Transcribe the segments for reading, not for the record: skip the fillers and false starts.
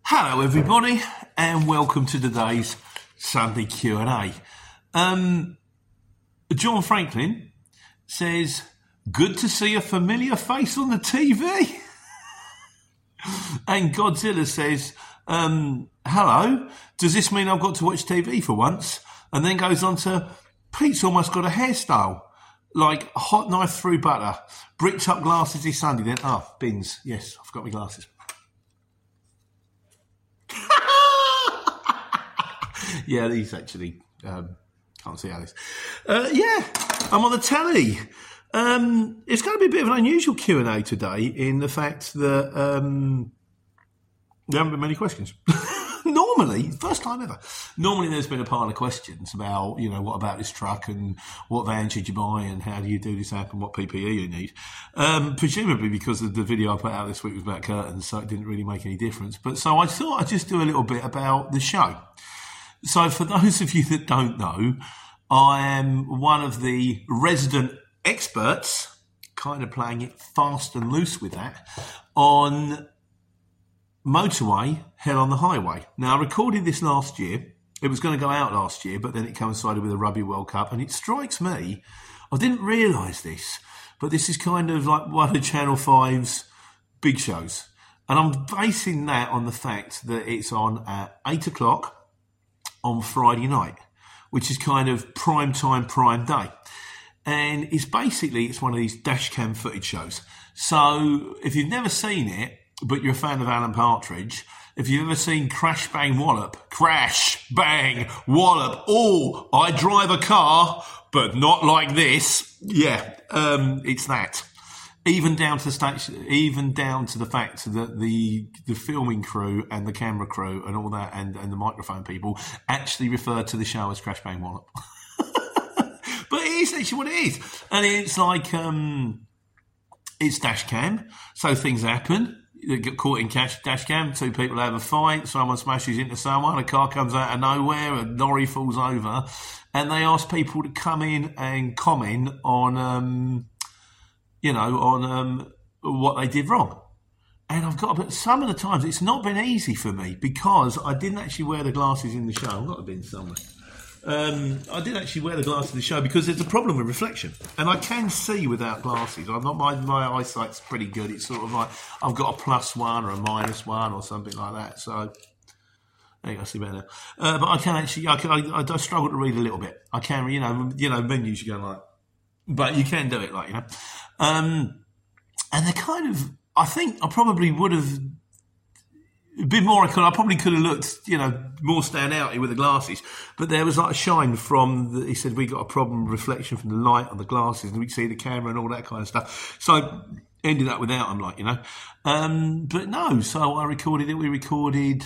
Hello, everybody, and welcome to today's Sunday Q&A. John Franklin says, "Good to see a familiar face on the TV." And Godzilla says, "Hello, does this mean I've got to watch TV for once?" And then goes on to, "Pete's almost got a hairstyle, like a hot knife through butter. Bricked up glasses this Sunday." Then, bins. Yes, I've got my glasses. Yeah, these actually can't see Alice. I'm on the telly. It's going to be a bit of an unusual Q&A today in the fact that there haven't been many questions. Normally, first time ever. Normally there's been a pile of questions about, what about this truck and what van should you buy and how do you do this app and what PPE you need. Presumably because of the video I put out this week was about curtains, so it didn't really make any difference. But so I thought I'd just do a little bit about the show. So for those of you that don't know, I am one of the resident experts, kind of playing it fast and loose with that, on Motorway, Hell on the Highway. Now, I recorded this last year. It was going to go out last year, but then it coincided with the Rugby World Cup. And it strikes me, I didn't realise this, but this is kind of like one of Channel 5's big shows. And I'm basing that on the fact that it's on at 8 o'clock on Friday night, which is kind of prime time, prime day. And it's one of these dash cam footage shows. So if you've never seen it, but you're a fan of Alan Partridge, if you've ever seen Crash Bang Wallop, I drive a car, but not like this. Yeah, it's that. Even down to the fact that the filming crew and the camera crew and all that and the microphone people actually refer to the show as Crash Bang Wallop. But it is actually what it is. And it's like, it's dash cam, so things happen. You get caught in dash cam, two people have a fight, someone smashes into someone, a car comes out of nowhere, a lorry falls over, and they ask people to come in and comment on, what they did wrong. And but some of the times it's not been easy for me because I didn't actually wear the glasses in the show. I've got to be in somewhere. I did actually wear the glasses in the show because there's a problem with reflection. And I can see without glasses. My eyesight's pretty good. It's sort of like I've got a +1 or a -1 or something like that. So there you go, I see better now. But I can actually, I struggle to read a little bit. I can, menus you go like, but you can do it like, and they're kind of, I think I probably would have been more, I probably could have looked, more stand out with the glasses, but there was like a shine he said, we got a problem with reflection from the light on the glasses and we could see the camera and all that kind of stuff. So I ended up without them, but no, so I recorded it. We recorded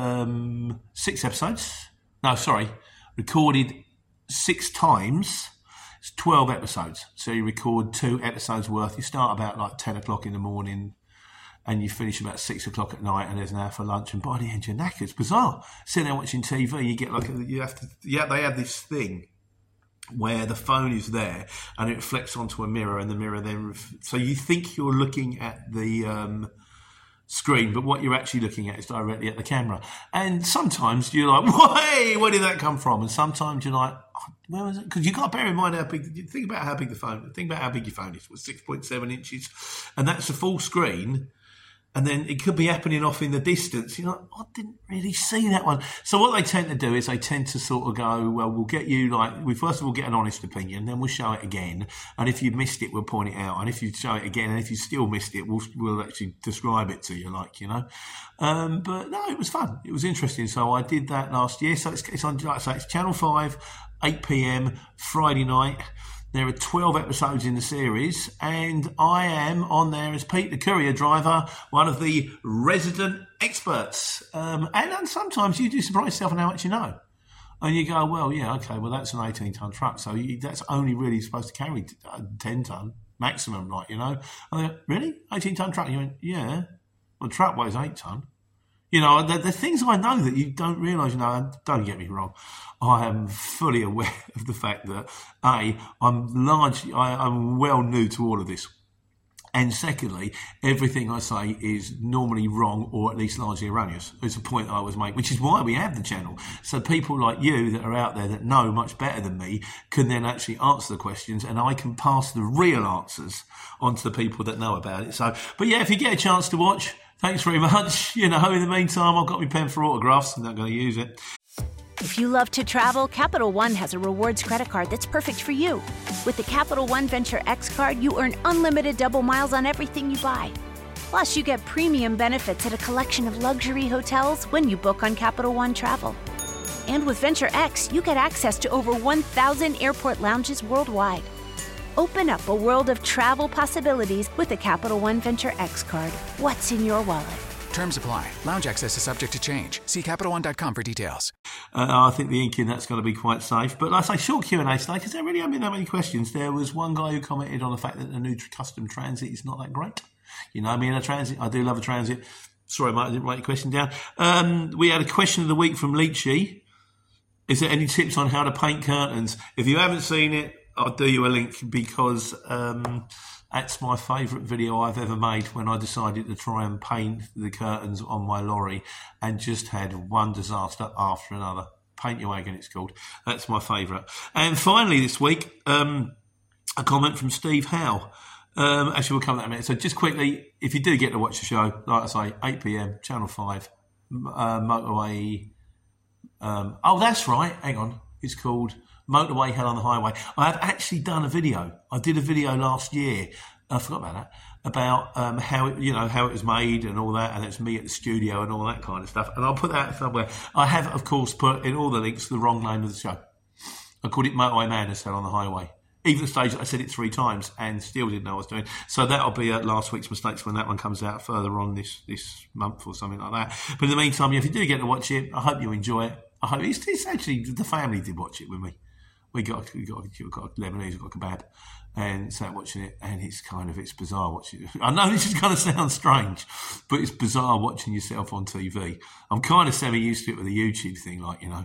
6 episodes. No, sorry, recorded 6 times. It's 12 episodes. So you record 2 episodes worth. You start about like 10 o'clock in the morning and you finish about 6 o'clock at night and there's an hour for lunch and by the end you're knackered. It's bizarre. Sitting there watching TV, you get like, they have this thing where the phone is there and it reflects onto a mirror and the mirror then, so you think you're looking at the screen, but what you're actually looking at is directly at the camera. And sometimes you're like, "Hey, where did that come from?" And sometimes you're like, "Where was it?" Because you've got to bear in mind think about how big your phone is. It was 6.7 inches, and that's a full screen. And then it could be happening off in the distance. You're like, I didn't really see that one. So what they tend to do is they tend to sort of go, well, we'll get you we first of all get an honest opinion, then we'll show it again. And if you missed it, we'll point it out. And if you show it again, and if you still missed it, we'll actually describe it to you, But no, it was fun. It was interesting. So I did that last year. So it's on, it's Channel 5, 8 p.m, Friday night. There are 12 episodes in the series, and I am on there as Pete, the courier driver, one of the resident experts. And sometimes you do surprise yourself on how much you know. And you go, well, yeah, okay, well, that's an 18-ton truck, so that's only really supposed to carry 10-ton maximum, And I go, really? 18-ton truck? And you went, yeah. Well, the truck weighs 8-ton. The things I know that you don't realise, don't get me wrong. I am fully aware of the fact that, I'm well new to all of this. And secondly, everything I say is normally wrong or at least largely erroneous. It's a point I always make, which is why we have the channel. So people like you that are out there that know much better than me can then actually answer the questions, and I can pass the real answers on to the people that know about it. So, but yeah, if you get a chance to watch, thanks very much. In the meantime, I've got my pen for autographs. I'm not going to use it. If you love to travel, Capital One has a rewards credit card that's perfect for you. With the Capital One Venture X card, you earn unlimited double miles on everything you buy. Plus, you get premium benefits at a collection of luxury hotels when you book on Capital One Travel. And with Venture X, you get access to over 1,000 airport lounges worldwide. Open up a world of travel possibilities with the Capital One Venture X card. What's in your wallet? Terms apply. Lounge access is subject to change. See CapitalOne.com for details. I think the ink in that's going to be quite safe. But like I say, short Q&A today, because there really haven't been that many questions. There was one guy who commented on the fact that the new custom transit is not that great. A transit, I do love a transit. Sorry, mate, I didn't write your question down. We had a question of the week from Leachy. Is there any tips on how to paint curtains? If you haven't seen it, I'll do you a link, because that's my favourite video I've ever made, when I decided to try and paint the curtains on my lorry and just had one disaster after another. Paint Your Wagon, it's called. That's my favourite. And finally this week, a comment from Steve Howe. Actually, we'll come to that in a minute. So just quickly, if you do get to watch the show, like I say, 8 p.m, Channel 5, Motorway... that's right, hang on. It's called Motorway Hell on the Highway. I have actually done a video. I did a video last year. I forgot about that. About how it was made and all that, and it's me at the studio and all that kind of stuff. And I'll put that somewhere. I have, of course, put in all the links the wrong name of the show. I called it Motorway Madness Hell on the Highway. Even the stage I said it 3 times and still didn't know what I was doing. So that'll be last week's mistakes when that one comes out further on this month or something like that. But in the meantime, if you do get to watch it, I hope you enjoy it. I hope it's actually, the family did watch it with me. We got Lebanese, we got kebab, and sat watching it, and it's bizarre watching it. I know this is going to sound strange, but it's bizarre watching yourself on TV. I'm kind of semi-used to it with the YouTube thing,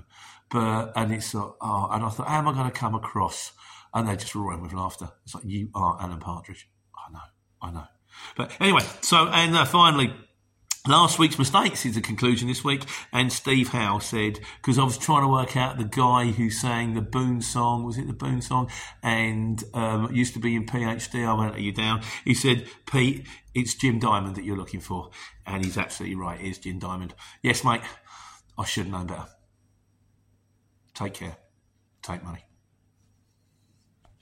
and it's and I thought, how am I going to come across? And they just roaring with laughter. It's like, you are Alan Partridge. I know. But anyway, and finally, last week's mistakes is the conclusion this week, and Steve Howe said, because I was trying to work out the guy who sang the Boone song, was it the Boone song, and used to be in PhD, I won't let you down. He said, Pete, it's Jim Diamond that you're looking for, and he's absolutely right, it is Jim Diamond. Yes, mate, I should have known better. Take care. Take money.